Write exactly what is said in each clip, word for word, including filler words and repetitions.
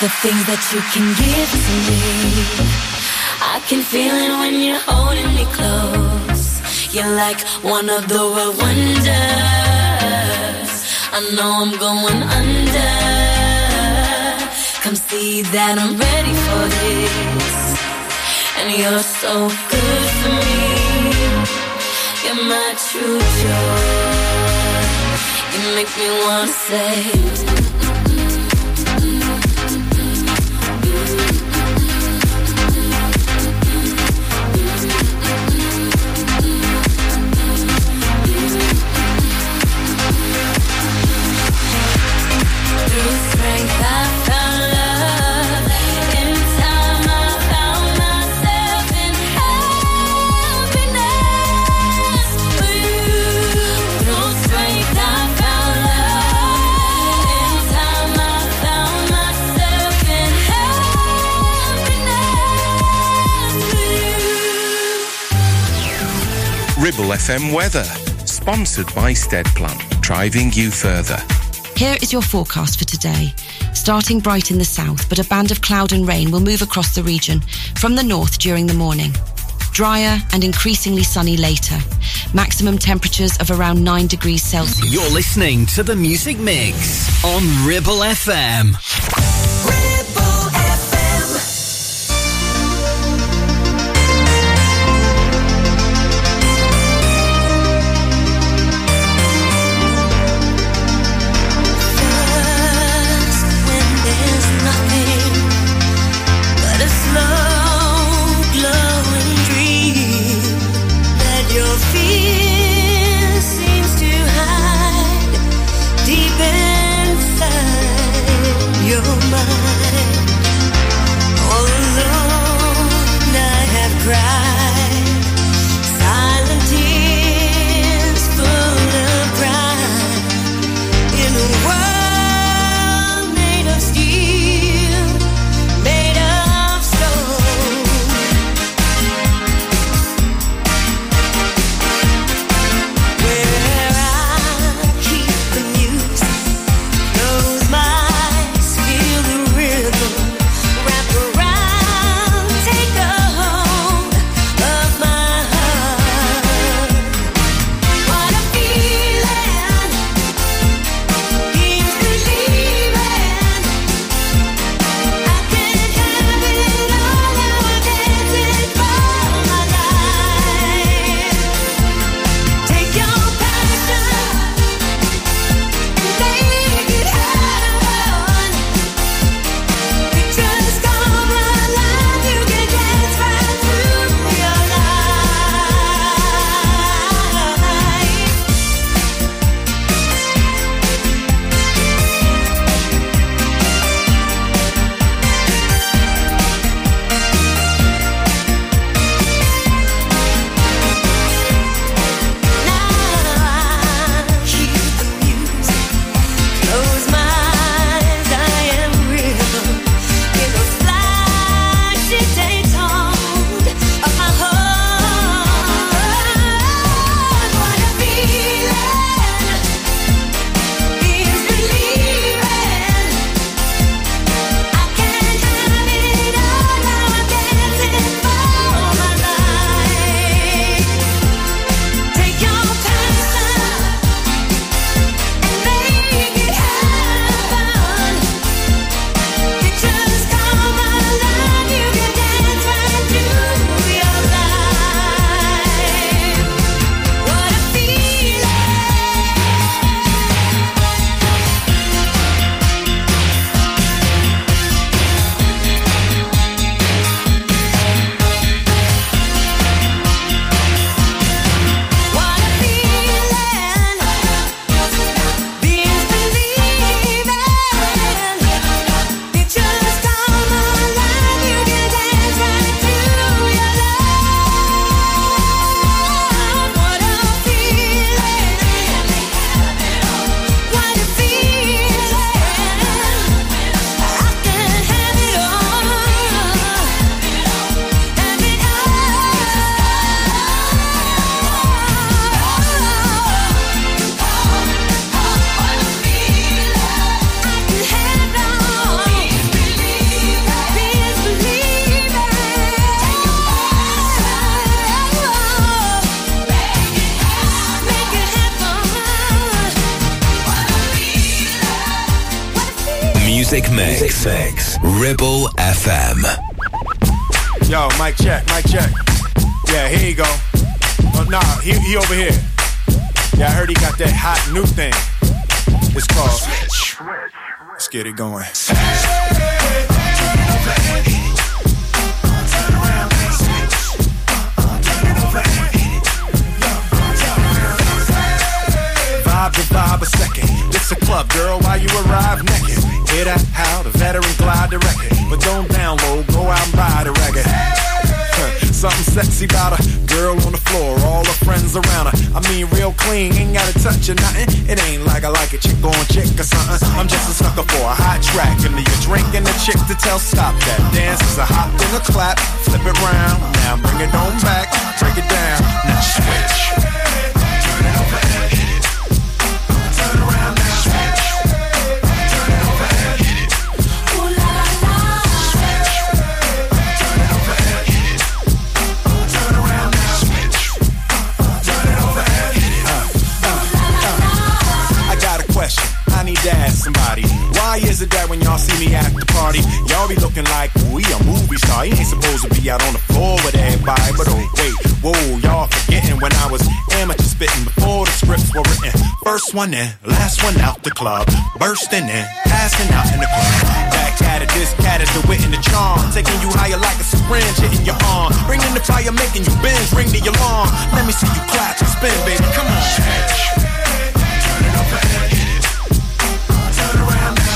the things that you can give to me. I can feel it when you're holding me close. You're like one of the world wonders. I know I'm going under. Come see that I'm ready for this. And you're so good for me. You're my true joy. You make me wanna say Ribble F M weather, sponsored by Steadplan, driving you further. Here is your forecast for today. Starting bright in the south, but a band of cloud and rain will move across the region from the north during the morning. Drier and increasingly sunny later. Maximum temperatures of around nine degrees Celsius. You're listening to the Music Mix on Ribble F M. Close my eyes, I am real. Music Mix. Music Mix. Ribble F M. Yo, mic check, mic check. Yeah, here you go. Oh, nah, he, he over here. Yeah, I heard he got that hot new thing. It's called Switch. Let's get it going. Vibe to vibe a second. It's a club, girl, while you arrive naked. Hear that? How the veteran glide the record. But don't download, go out and buy the record. Something sexy about a girl on the floor, all her friends around her. I mean, real clean, ain't gotta touch or nothing. It ain't like I like a chick on chick or something. I'm just a sucker for a hot track. And you're drinking a chick to tell stop that. Dance is a hop and a clap. Flip it round, now bring it on back. Break it down, now switch. Turn it over and hit it. Turn around now. Switch. Turn it over and hit it. Ooh la la la. Switch. Turn it over and hit it. Turn around now. Switch. Turn it over and hit it. Uh, uh, uh. I got a question. I need to ask somebody. Why is it that when y'all see me at the party, y'all be looking like we a movie star? He ain't supposed to be out on the floor with everybody. But oh wait, whoa, y'all forgetting when I was amateur spitting before the scripts were written. First one in, last one out the club, bursting in, passing out in the club. Back at it, this cat is the wit and the charm, taking you higher like a syringe hitting your arm, bringing the fire, making you bend, ring the alarm. Let me see you clap and spin, baby. Come on. Turn it over and hit it. Turn around now.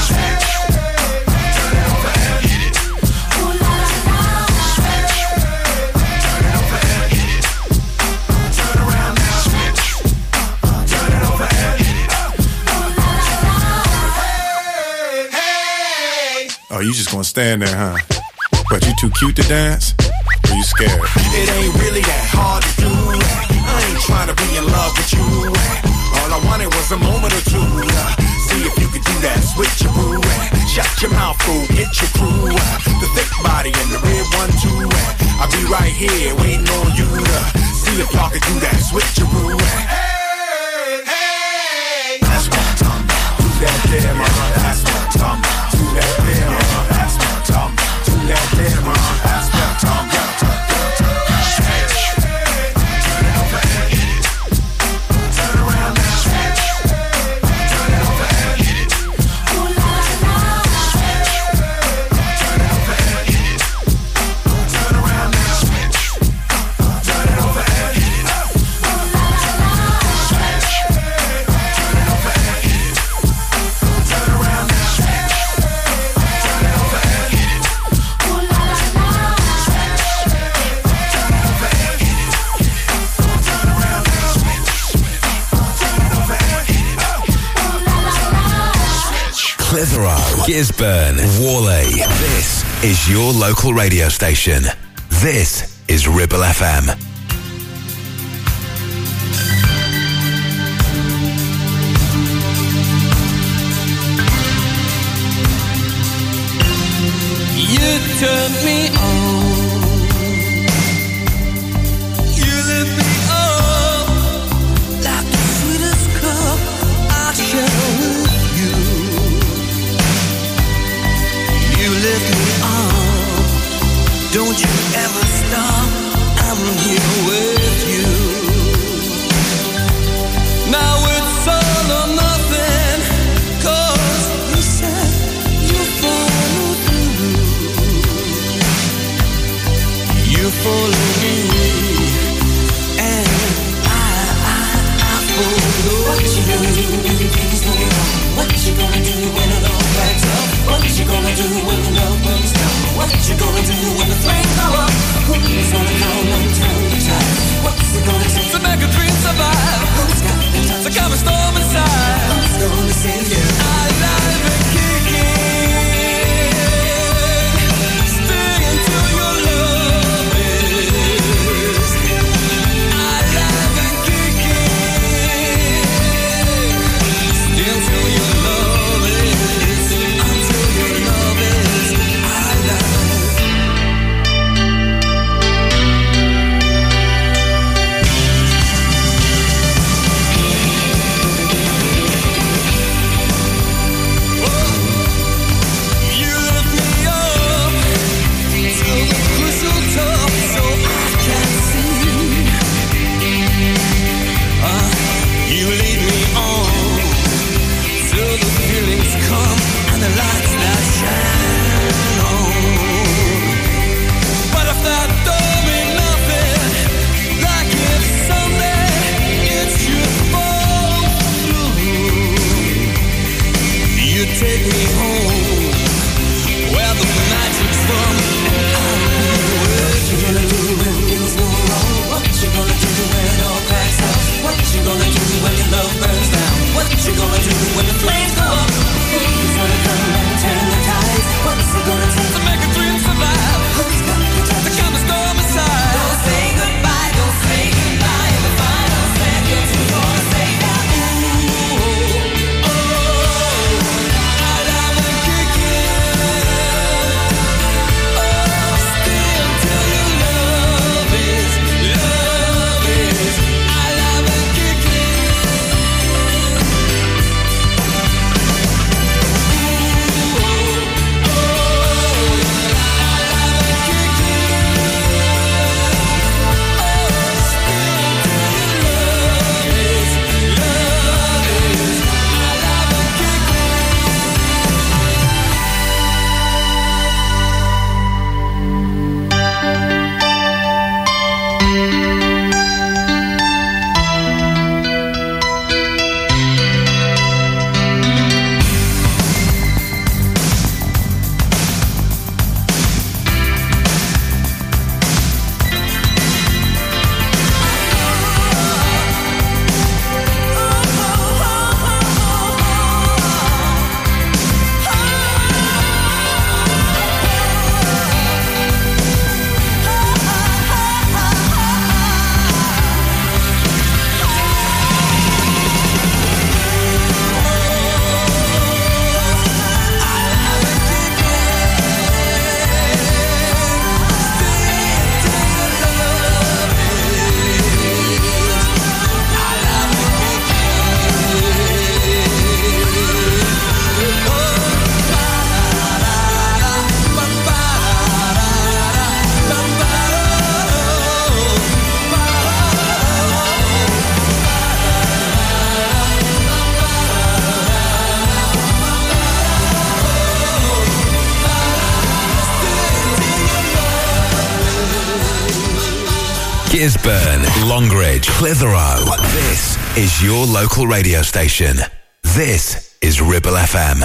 Turn it over and hit it. Ooh la la la. Switch. Turn it over and hit it. Turn around now. Switch. Turn it over and hit it. Ooh la la la. Hey, hey. Oh, you just gonna stand there, huh? But you too cute to dance? Or you scared? It ain't really that hard to do. I ain't trying to be in love with you. All I wanted was a moment or two. See if you could do that, switch your brew. Shut your mouth, fool, get your crew. The thick body and the red one too. I'll be right here waiting on you to see if y'all could do that, switch your brew. Hey, hey, that's what I'm talking about. Do that there, mama. That's what I'm talking about. Do that there, mama. That's what I'm talking about. Do that there, mama. That's what I'm talking about. Clitheroe, Gisburn, Whalley. This is your local radio station. This is Ribble F M. You turned me on. You lit me up like the sweetest cup I share with you. You lift me up. Don't you ever stop. I'm here with you. Now it's all or nothing. 'Cause you said you follow through. You follow me, and I, I, I follow. What you gonna do when the things go wrong? What you gonna do when it all backs up? What you gonna do when the love comes down? What you gonna do when the flames go up? Who's gonna come and turn the tide? What's it gonna take to make a dream survive? Who's got the time to calm a storm inside? Who's gonna save you? Alive and kicking. Stay until your love is. Gisburn, Longridge, Clitheroe. This is your local radio station. This is Ribble F M.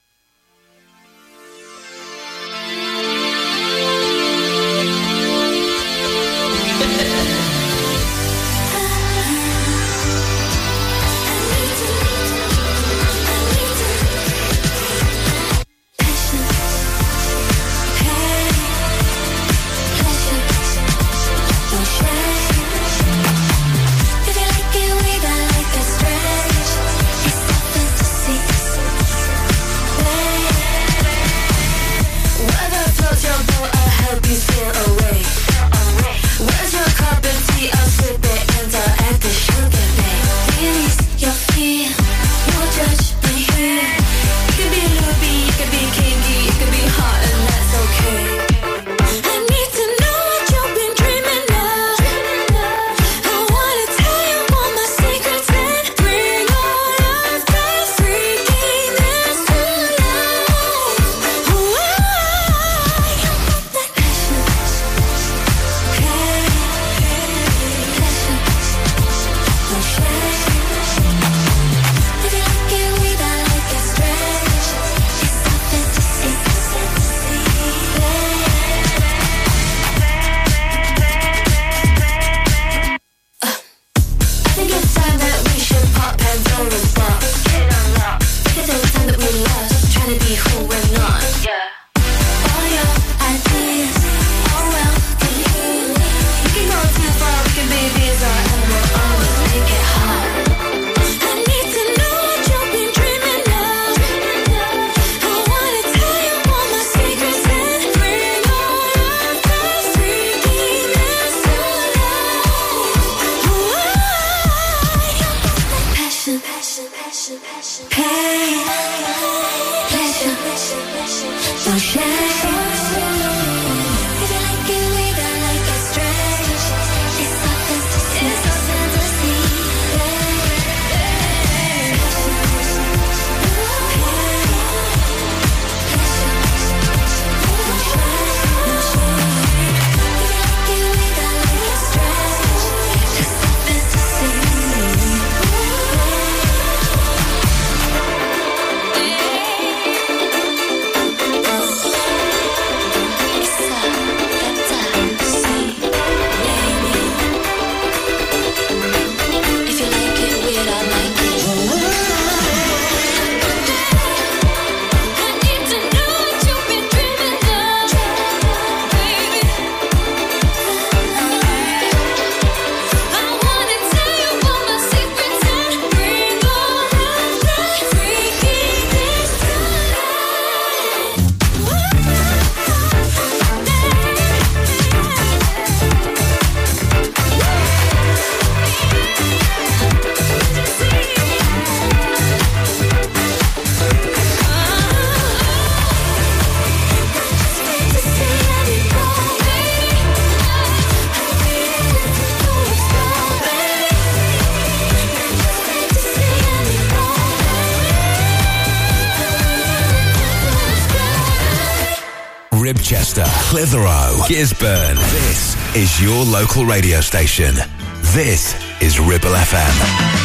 Ribchester, Clitheroe, Gisburn. This is your local radio station. This is Ribble F M.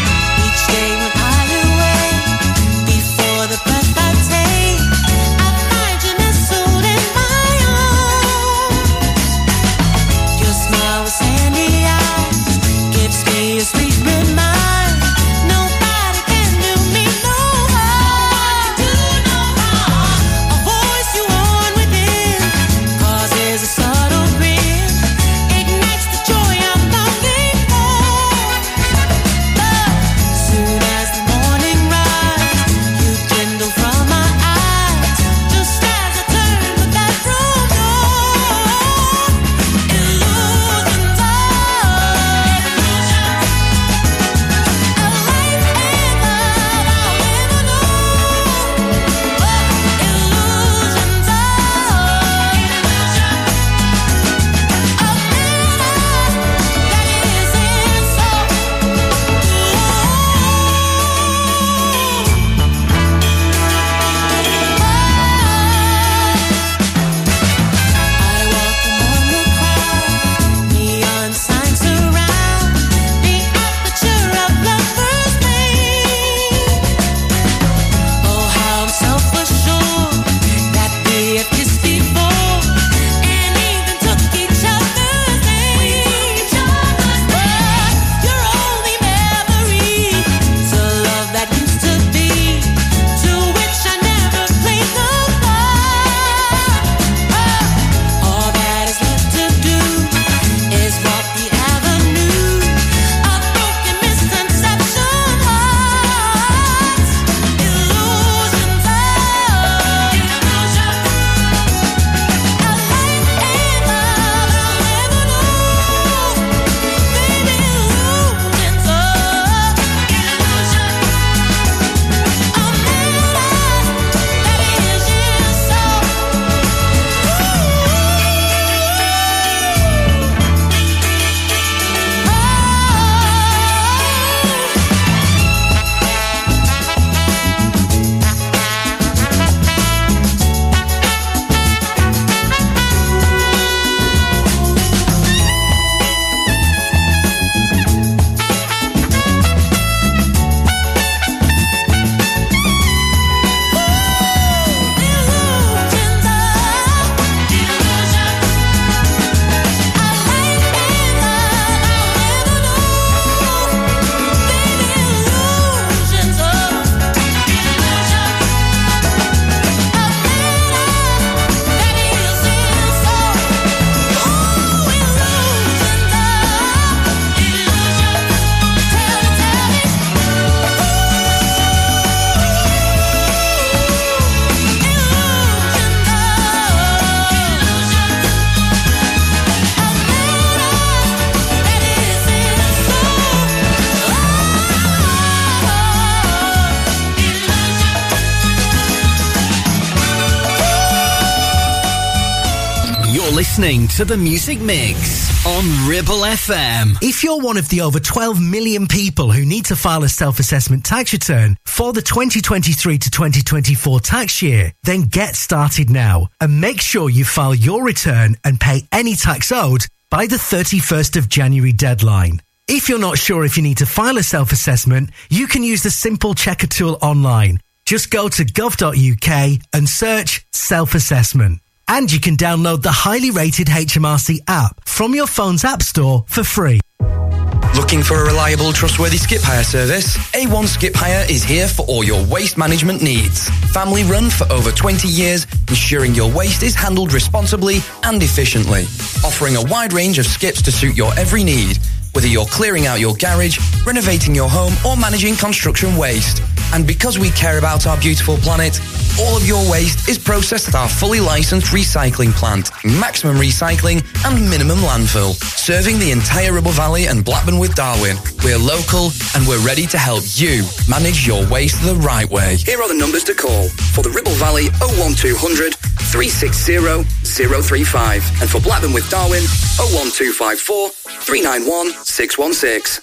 Each day when I away, before the breath I take, I find you nestled in my arms. Your smile with sandy eyes gives me a sweet reminder. Nobody can do me no harm. Do no harm. A voice you own within causes a subtle grin, ignites the joy I'm longing for. Love You're listening to The Music Mix on Ribble F M. If you're one of the over twelve million people who need to file a self-assessment tax return for the twenty twenty-three to twenty twenty-four tax year, then get started now and make sure you file your return and pay any tax owed by the thirty-first of January deadline. If you're not sure if you need to file a self-assessment, you can use the simple checker tool online. Just go to gov dot U K and search self-assessment. And you can download the highly rated H M R C app from your phone's app store for free. Looking for a reliable, trustworthy skip hire service? A one Skip Hire is here for all your waste management needs. Family run for over twenty years, ensuring your waste is handled responsibly and efficiently. Offering a wide range of skips to suit your every need, whether you're clearing out your garage, renovating your home, or managing construction waste. And because we care about our beautiful planet, all of your waste is processed at our fully licensed recycling plant, maximum recycling and minimum landfill, serving the entire Ribble Valley and Blackburn with Darwen. We're local and we're ready to help you manage your waste the right way. Here are the numbers to call. For the Ribble Valley, oh one two hundred, three six zero, zero three five. And for Blackburn with Darwen, oh one two five four, three nine one, six one six.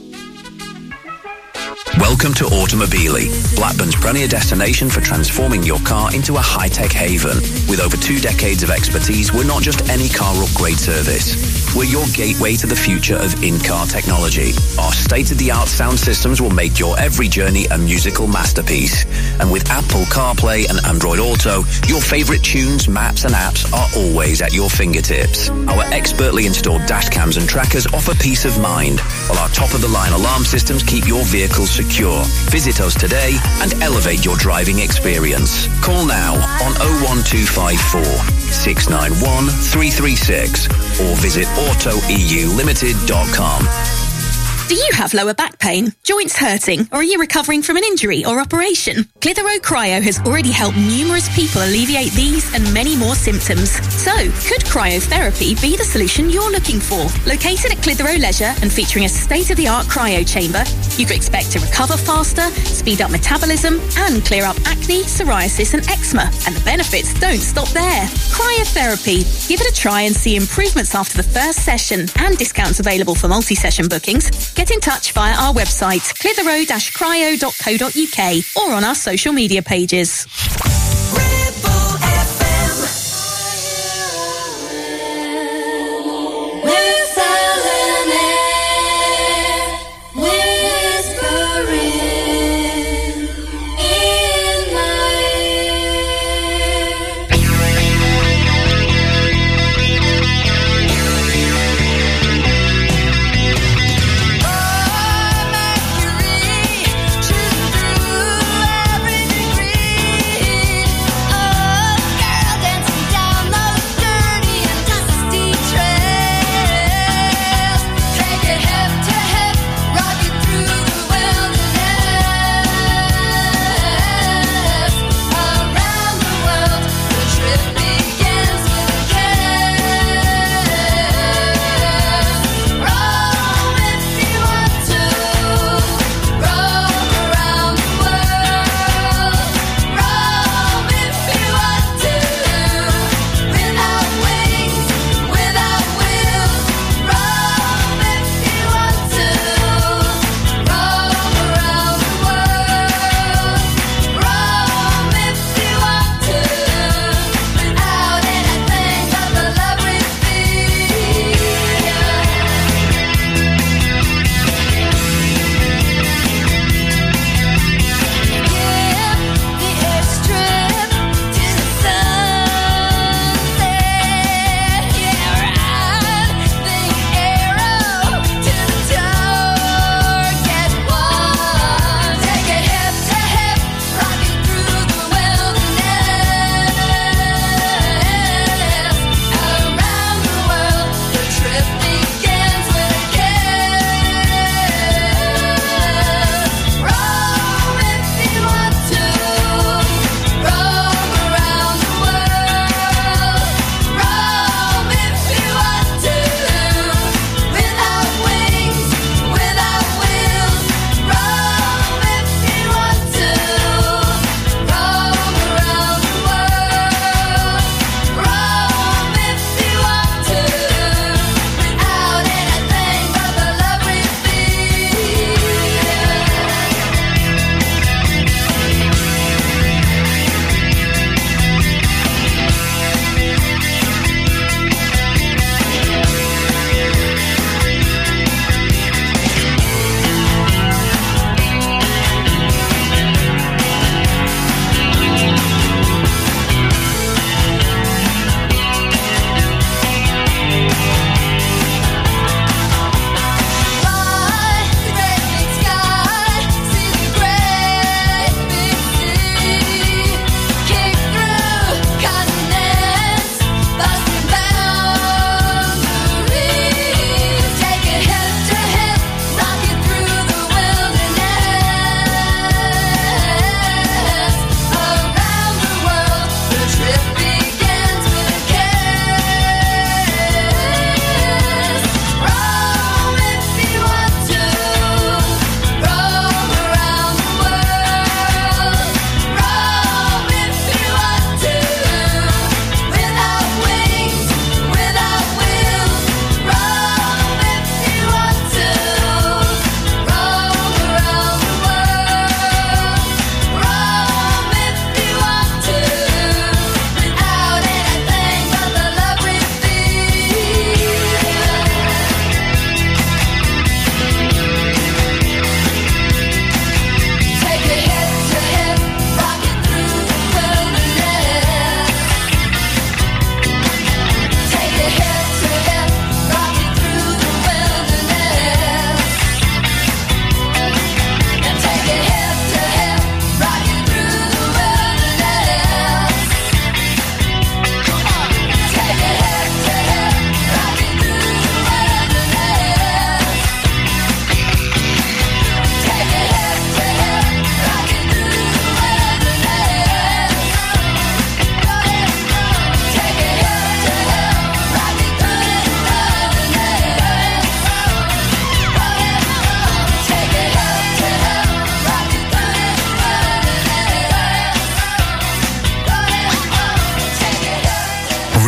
Welcome to Automobili, Blackburn's premier destination for transforming your car into a high-tech haven. With over two decades of expertise, we're not just any car upgrade service. We're your gateway to the future of in-car technology. Our state-of-the-art sound systems will make your every journey a musical masterpiece. And with Apple CarPlay and Android Auto, your favorite tunes, maps and apps are always at your fingertips. Our expertly installed dash cams and trackers offer peace of mind, while our top-of-the-line alarm systems keep your vehicle secure. Visit us today and elevate your driving experience. Call now on oh one two five four, six nine one, three three six or visit auto e u limited dot com. Do you have lower back pain, joints hurting, or are you recovering from an injury or operation? Clitheroe Cryo has already helped numerous people alleviate these and many more symptoms. So, could cryotherapy be the solution you're looking for? Located at Clitheroe Leisure and featuring a state-of-the-art cryo chamber, you could expect to recover faster, speed up metabolism, and clear up acne, psoriasis, and eczema. And the benefits don't stop there. Cryotherapy. Give it a try and see improvements after the first session, and discounts available for multi-session bookings. Get in touch via our website, clitheroe dash cryo dot co dot U K, or on our social media pages. Choose through every degree.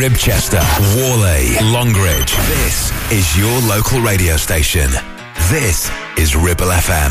Ribchester, Worley, Longridge. This is your local radio station. This is Ribble F M.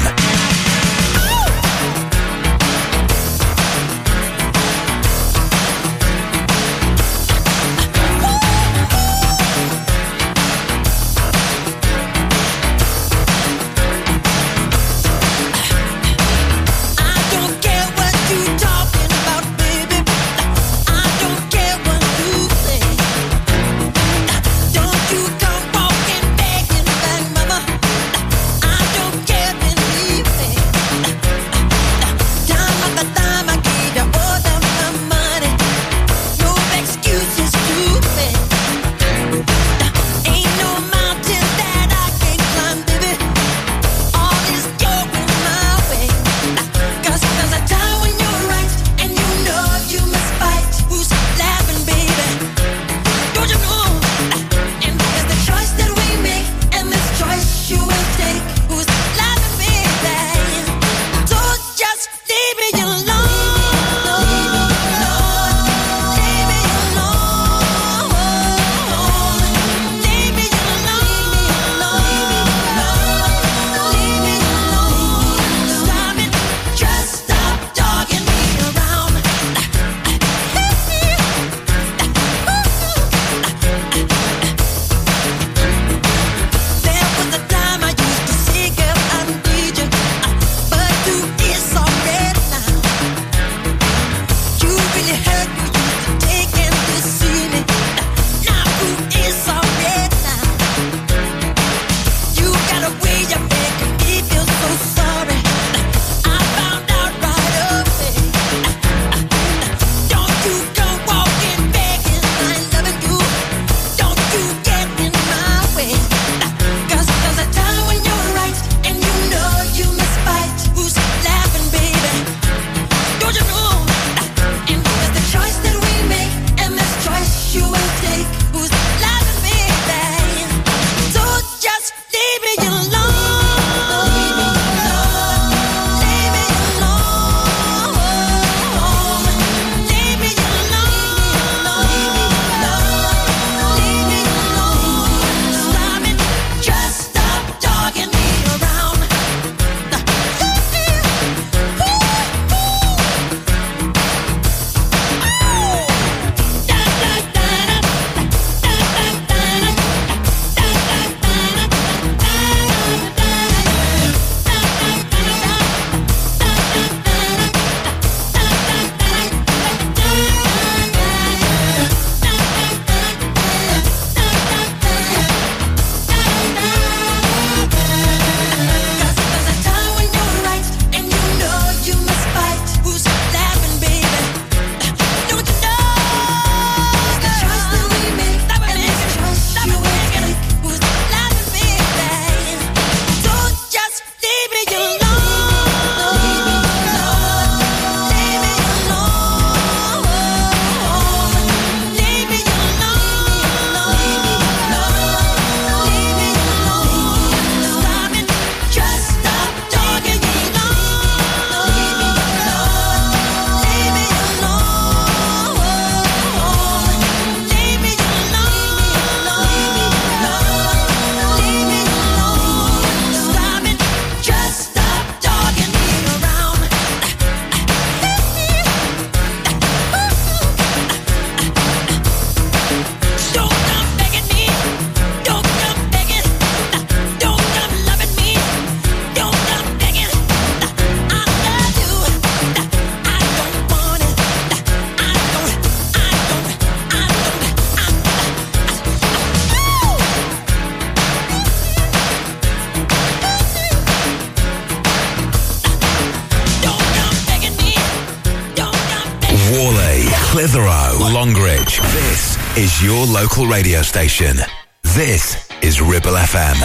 Clitheroe, Longridge. This is your local radio station. This is Ribble F M.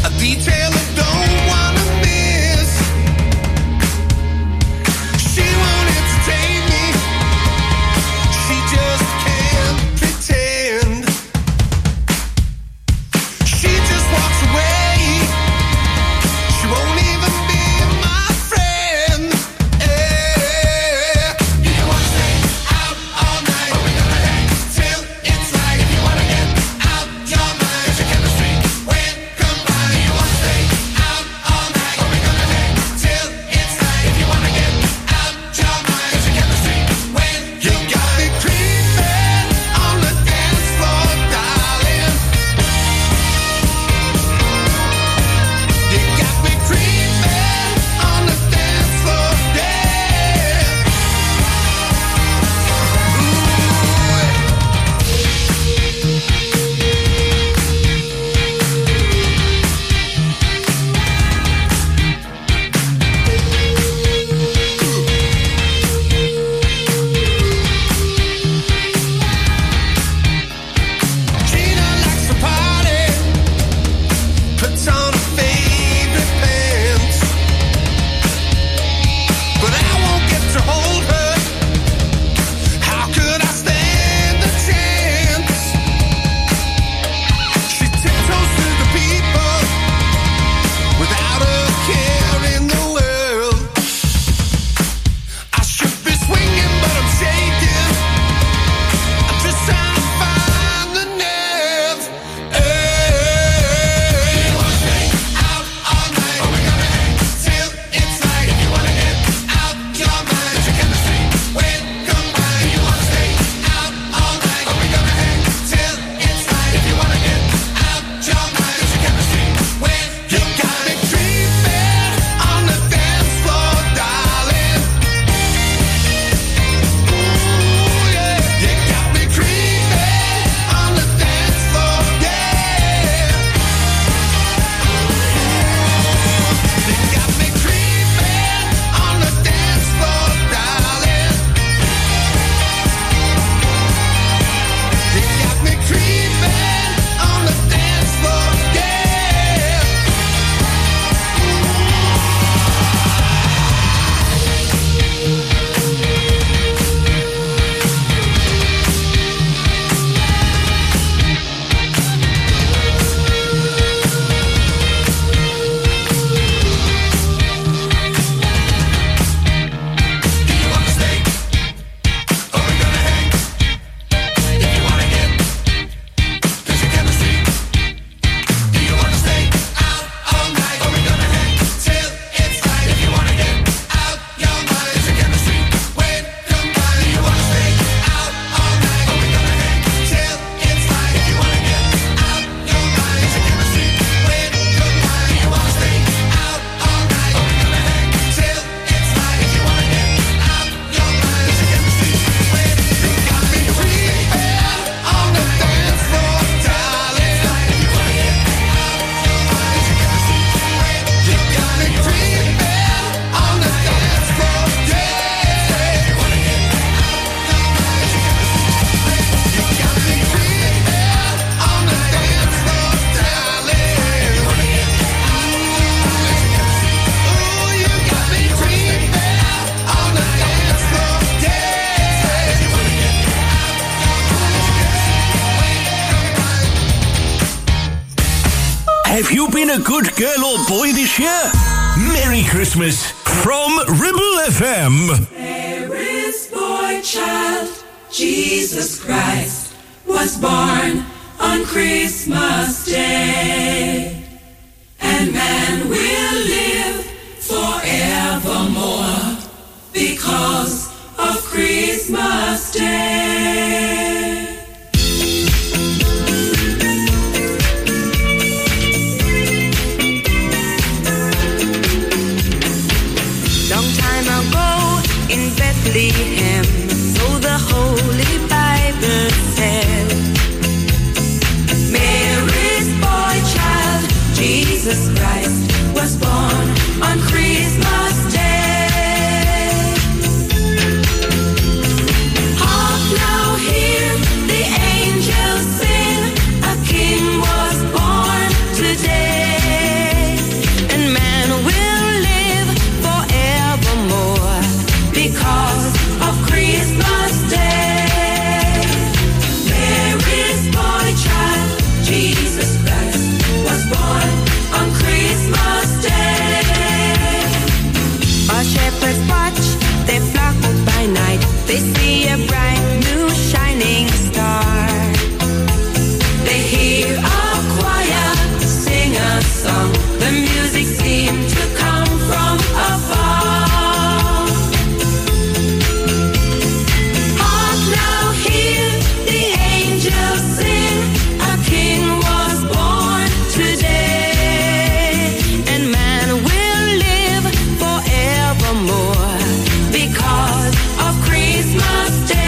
She a good girl or boy this year? Merry Christmas from Ribble F M. There is boy child, Jesus Christ, was born on Christmas Day. And man will live forevermore because of Christmas Day. Long time ago in Bethlehem, so the Holy Bible said, Mary's boy child, Jesus Christ, was born on Christmas Day. Hark now, hear the angels sing, a king was born today, and man will live forevermore because of Christmas Day. Mary's boy child, Jesus Christ, was born on Christmas Day. Our shepherds watch their flock by night. They see a bright new shining star. They hear a choir sing a song. The music seemed to come from afar. Hark now, hear the angels sing. A king was born today, and man will live forevermore because of Christmas Day.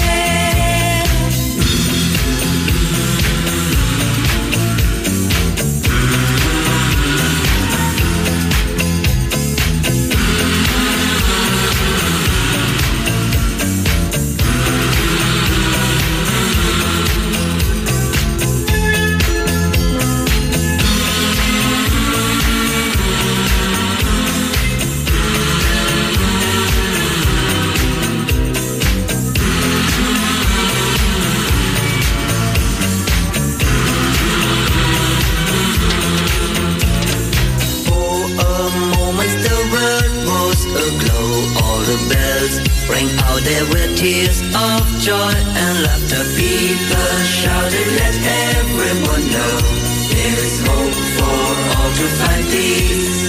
For a moment the world was aglow. All the bells rang out, there were tears of joy and laughter. People shouted, let everyone know there is hope for all to find peace.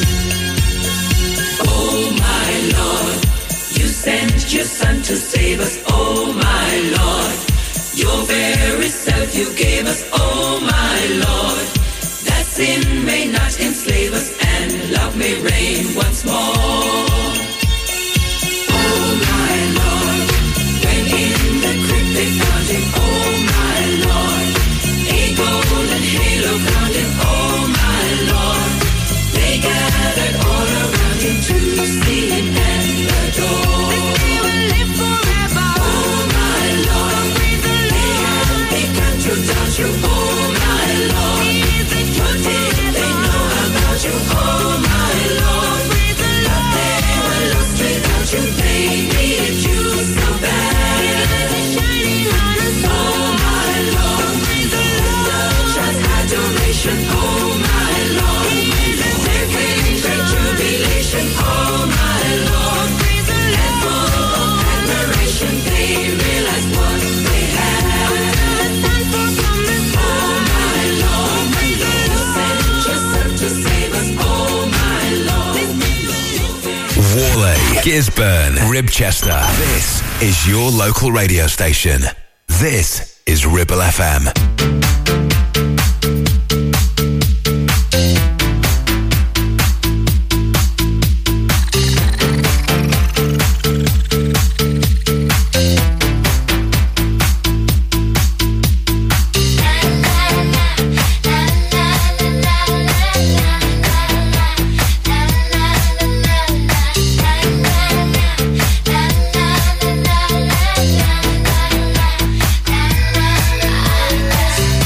Oh my Lord, you sent your son to save us. Oh my Lord, your very self you gave us. Oh my Lord, that sin may not enslave us and love may reign once more. Oh my Lord, when in the crypt they found him. Oh my Lord, a golden halo crowned him. Oh my Lord, they gathered all around him to see him and adore. They will live forever. Oh my Lord, they have begun to doubt you. Oh my Lord, what did they know about you? Oh my Lord, but they were lost without you. They needed you so bad. Oh my Lord, such as adoration. Oh my Lord, there came great jubilation. Oh my Lord, and full of admiration they realized what they had. Oh my Lord, you sent yourself to save us. Oh my Lord. Worley, Gisburn, Ribchester. This is your local radio station. This is Ribble F M. La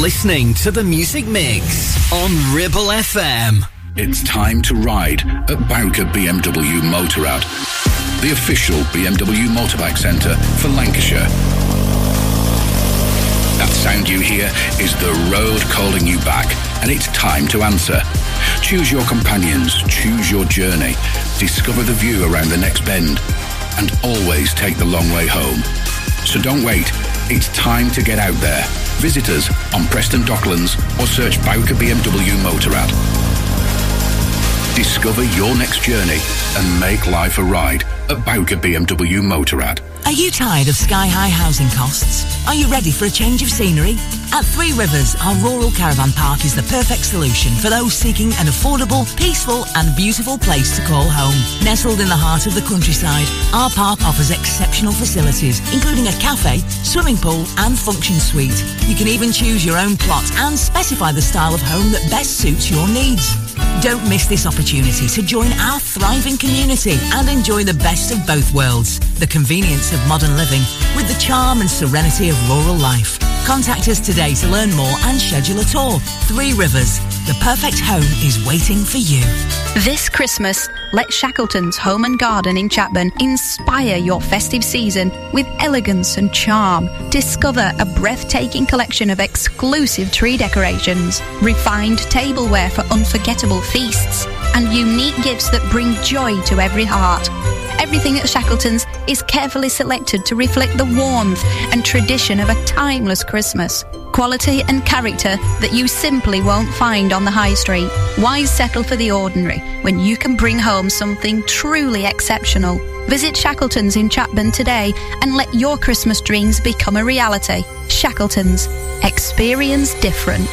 listening to the Music Mix on Ribble F M. It's time to ride at Bowker B M W Motorrad, the official B M W motorbike centre for Lancashire. That sound you hear is the road calling you back, and it's time to answer. Choose your companions, choose your journey, discover the view around the next bend, and always take the long way home. So don't wait, it's time to get out there. Visit us on Preston Docklands or search Bowker B M W Motorrad. Discover your next journey and make life a ride at Bowker B M W Motorrad. Are you tired of sky-high housing costs? Are you ready for a change of scenery? At Three Rivers, our rural caravan park is the perfect solution for those seeking an affordable, peaceful and beautiful place to call home. Nestled in the heart of the countryside, our park offers exceptional facilities, including a cafe, swimming pool and function suite. You can even choose your own plot and specify the style of home that best suits your needs. Don't miss this opportunity to join our thriving community and enjoy the best of both worlds, the convenience of modern living with the charm and serenity of rural life. Contact us today to learn more and schedule a tour. Three Rivers, the perfect home is waiting for you. This Christmas, let Shackleton's Home and Garden in Chapman inspire your festive season with elegance and charm. Discover a breathtaking collection of exclusive tree decorations, refined tableware for unforgettable feasts, and unique gifts that bring joy to every heart. Everything at Shackleton's is carefully selected to reflect the warmth and tradition of a timeless Christmas. Quality and character that you simply won't find on the high street. Why settle for the ordinary when you can bring home something truly exceptional? Visit Shackleton's in Chapman today and let your Christmas dreams become a reality. Shackleton's. Experience different.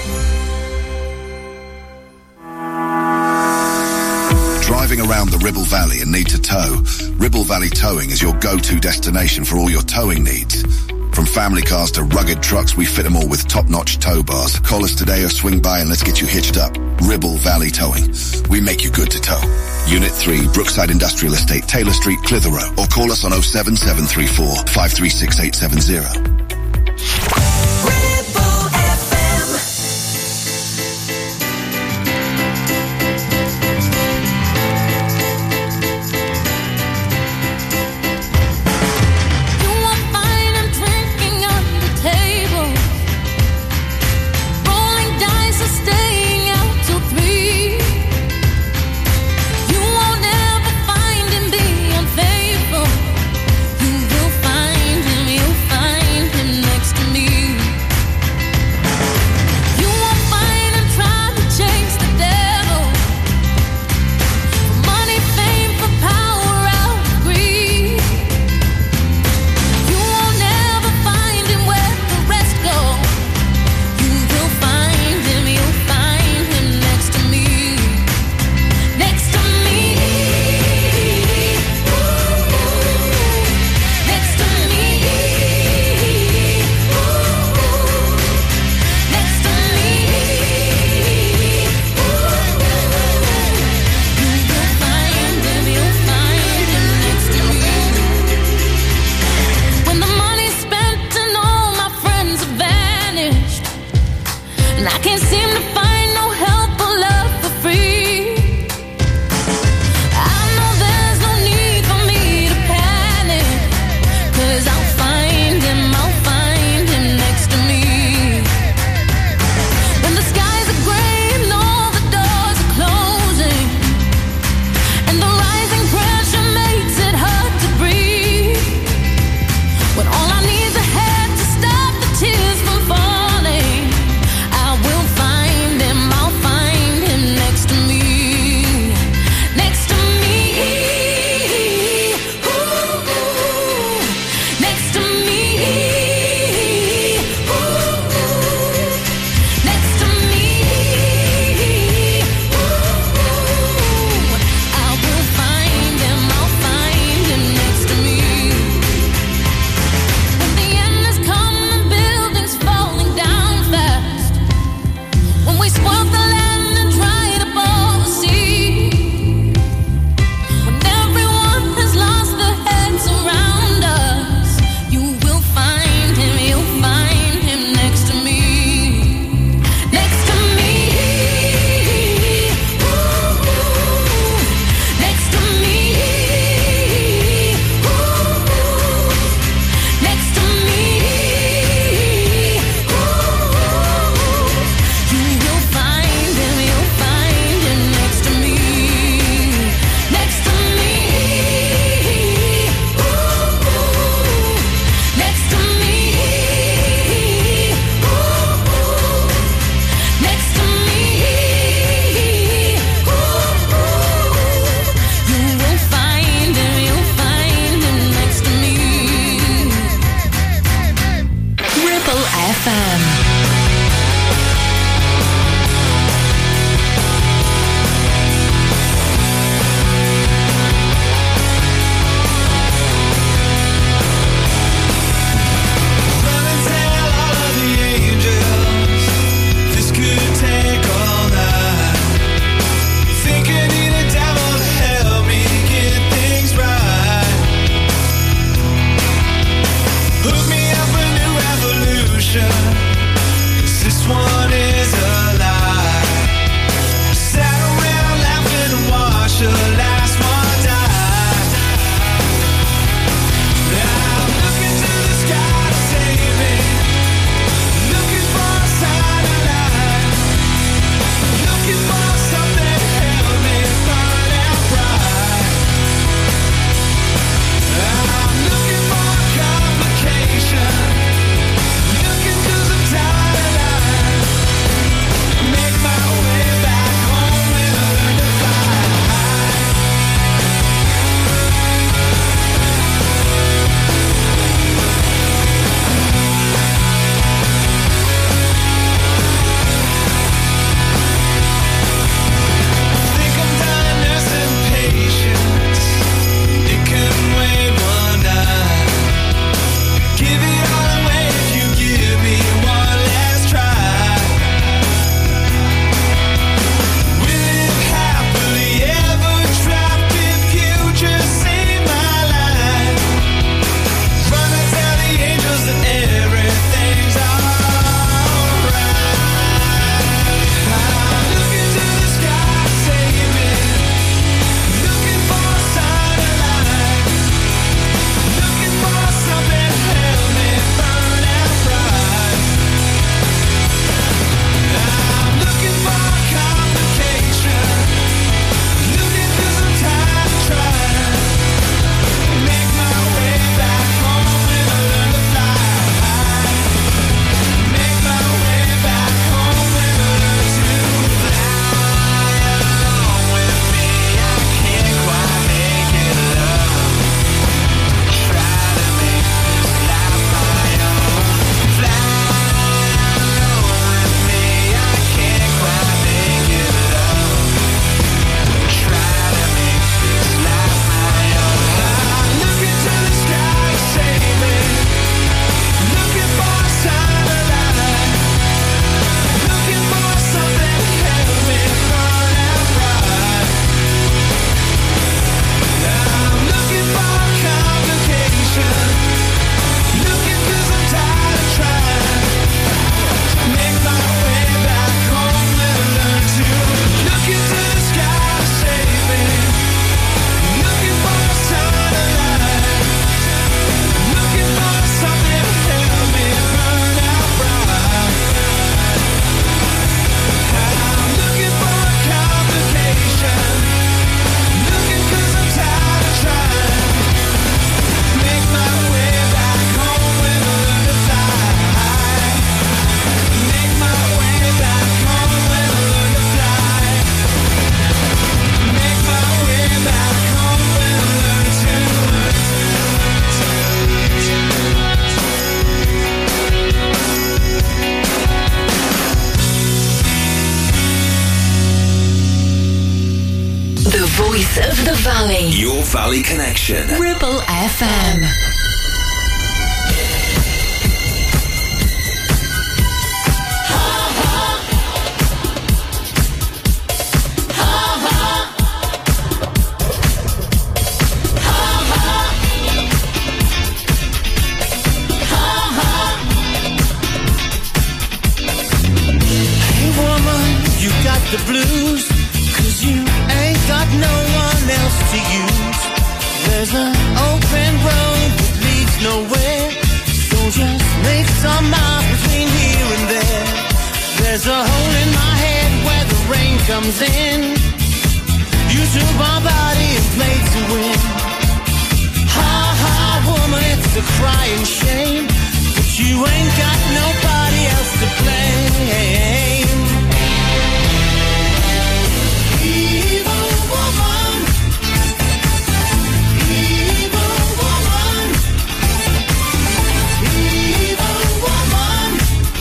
Driving around the Ribble Valley and need to tow? Ribble Valley Towing is your go-to destination for all your towing needs. From family cars to rugged trucks, we fit them all with top-notch tow bars. Call us today or swing by and let's get you hitched up. Ribble Valley Towing. We make you good to tow. Unit three, Brookside Industrial Estate, Taylor Street, Clitheroe. Or call us on oh seven seven three four, five three six eight seven zero. Find him next to me. F M. of the Valley. Your Valley Connection. Ribble F M. The blues, cause you ain't got no one else to use. There's an open road that leads nowhere, so just make some miles between here and there. There's a hole in my head where the rain comes in. You took my body and played to win. Ha ha woman, it's a crying shame, but you ain't got nobody else to blame. Evil woman, evil woman, evil woman,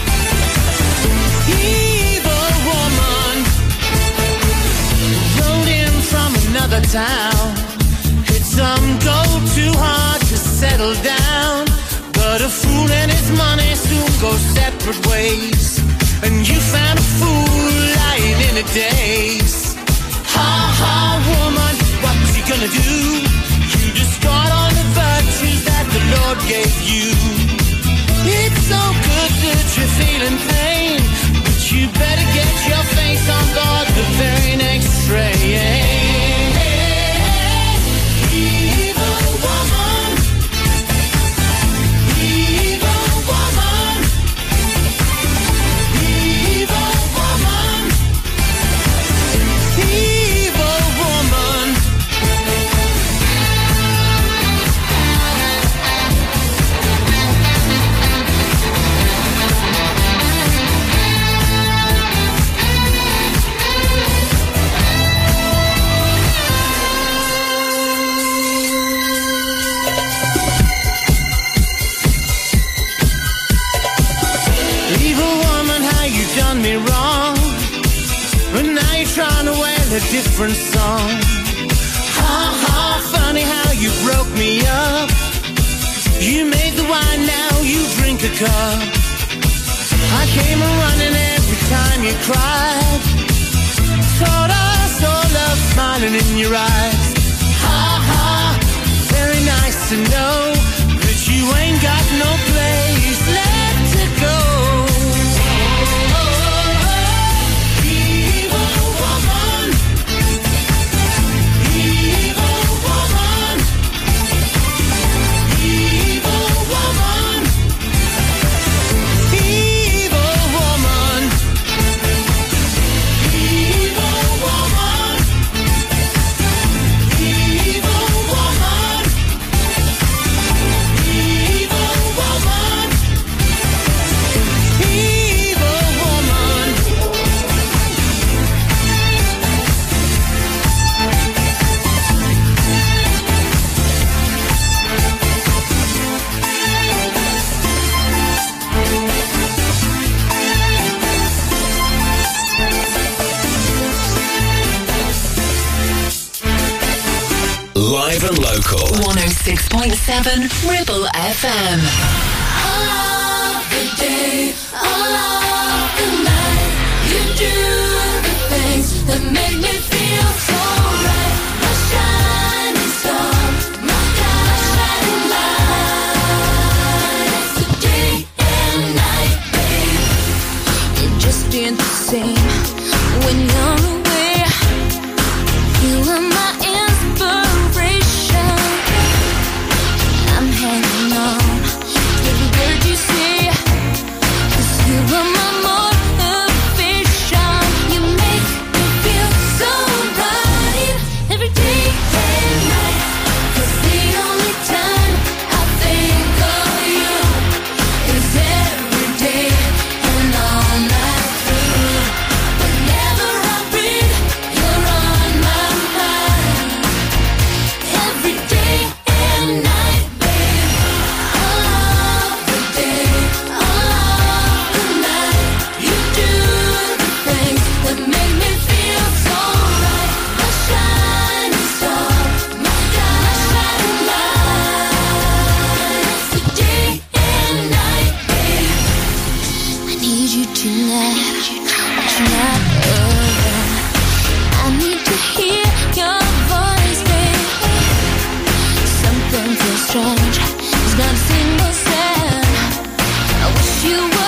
town. It's some go too hard to settle down, but a fool and his money soon go separate ways. And you found a fool lying in a daze. Ha ha, woman, what you gonna do? You destroyed all the virtues that the Lord gave you. It's so good that you're feeling pain, but you better get your face on board the very next train. Evil woman, evil woman, evil woman, evil woman. Done me wrong, but now you're trying to wail a different song. Ha ha, funny how you broke me up. You made the wine, now you drink a cup. I came a-running every time you cried. Thought I saw love smiling in your eyes. Ha ha, very nice to know that you ain't got no place left to go. Live and local. one oh six point seven Ribble F M. All of the day, all of the night, you do the things that make me feel so right. My shining star, my shining light. It's the day and night, babe. It just ain't the same when you're away. You are my hanging on to the word you say, 'cause you are my motivation. You make me feel so right every day and night. 'Cause the only time I think of you is every day and all night through. Whenever I breathe, you're on my mind every day and night. Strange, there's not a single sound. I wish you were